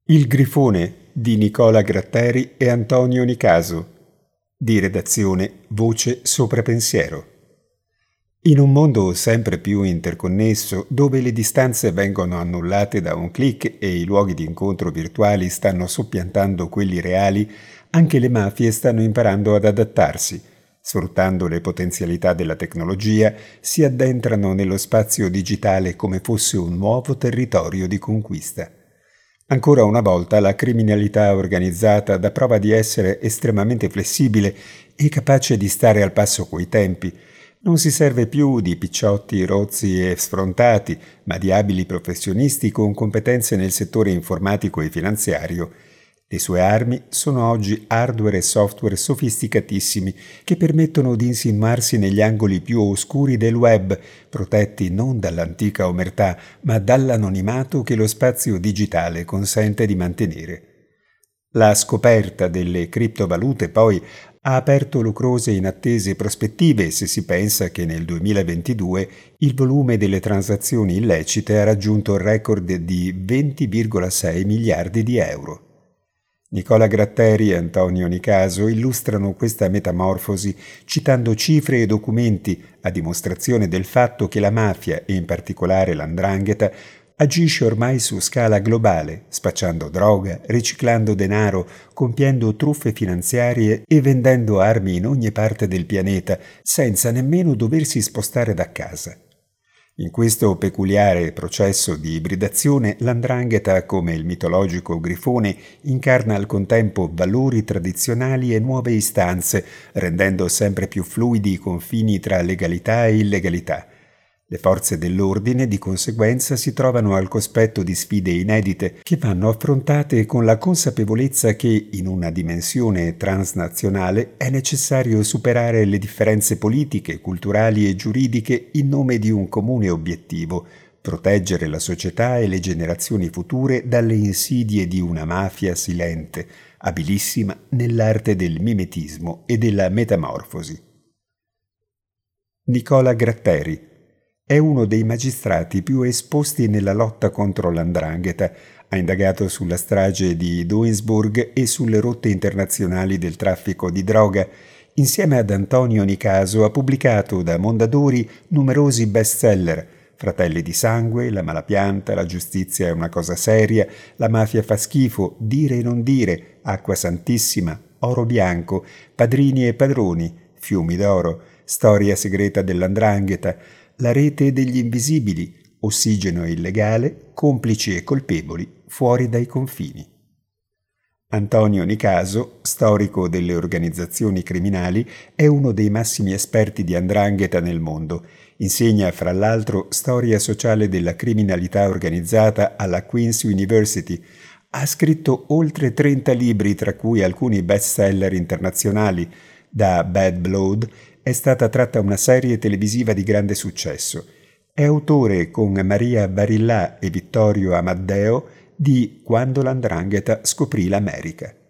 Il Grifone di Nicola Gratteri e Antonio Nicaso. Di redazione Voce Sopra Pensiero. In un mondo sempre più interconnesso, dove le distanze vengono annullate da un click e i luoghi di incontro virtuali stanno soppiantando quelli reali, anche le mafie stanno imparando ad adattarsi. Sfruttando le potenzialità della tecnologia, si addentrano nello spazio digitale come fosse un nuovo territorio di conquista. Ancora una volta la criminalità organizzata dà prova di essere estremamente flessibile e capace di stare al passo coi tempi. Non si serve più di picciotti rozzi e sfrontati, ma di abili professionisti con competenze nel settore informatico e finanziario. Le sue armi sono oggi hardware e software sofisticatissimi che permettono di insinuarsi negli angoli più oscuri del web, protetti non dall'antica omertà, ma dall'anonimato che lo spazio digitale consente di mantenere. La scoperta delle criptovalute, poi, ha aperto lucrose e inattese prospettive se si pensa che nel 2022 il volume delle transazioni illecite ha raggiunto il record di 20,6 miliardi di euro. Nicola Gratteri e Antonio Nicaso illustrano questa metamorfosi citando cifre e documenti a dimostrazione del fatto che la mafia, e in particolare l''ndrangheta, agisce ormai su scala globale, spacciando droga, riciclando denaro, compiendo truffe finanziarie e vendendo armi in ogni parte del pianeta, senza nemmeno doversi spostare da casa. In questo peculiare processo di ibridazione, l''ndrangheta, come il mitologico Grifone, incarna al contempo valori tradizionali e nuove istanze, rendendo sempre più fluidi i confini tra legalità e illegalità. Le forze dell'ordine, di conseguenza, si trovano al cospetto di sfide inedite che vanno affrontate con la consapevolezza che, in una dimensione transnazionale, è necessario superare le differenze politiche, culturali e giuridiche in nome di un comune obiettivo: proteggere la società e le generazioni future dalle insidie di una mafia silente, abilissima nell'arte del mimetismo e della metamorfosi. Nicola Gratteri è uno dei magistrati più esposti nella lotta contro l''ndrangheta. Ha indagato sulla strage di Duisburg e sulle rotte internazionali del traffico di droga. Insieme ad Antonio Nicaso ha pubblicato da Mondadori numerosi bestseller: Fratelli di sangue, La malapianta, La giustizia è una cosa seria, La mafia fa schifo, Dire e non dire, Acqua santissima, Oro bianco, Padrini e padroni, Fiumi d'oro, Storia segreta dell''ndrangheta, La rete degli invisibili, Ossigeno illegale, Complici e colpevoli, Fuori dai confini. Antonio Nicaso, storico delle organizzazioni criminali, è uno dei massimi esperti di 'ndrangheta nel mondo. Insegna, fra l'altro, storia sociale della criminalità organizzata alla Queen's University. Ha scritto oltre 30 libri, tra cui alcuni bestseller internazionali. Da Bad Blood è stata tratta una serie televisiva di grande successo. È autore, con Maria Barillà e Vittorio Amaddeo, di Quando l''ndrangheta scoprì l'America.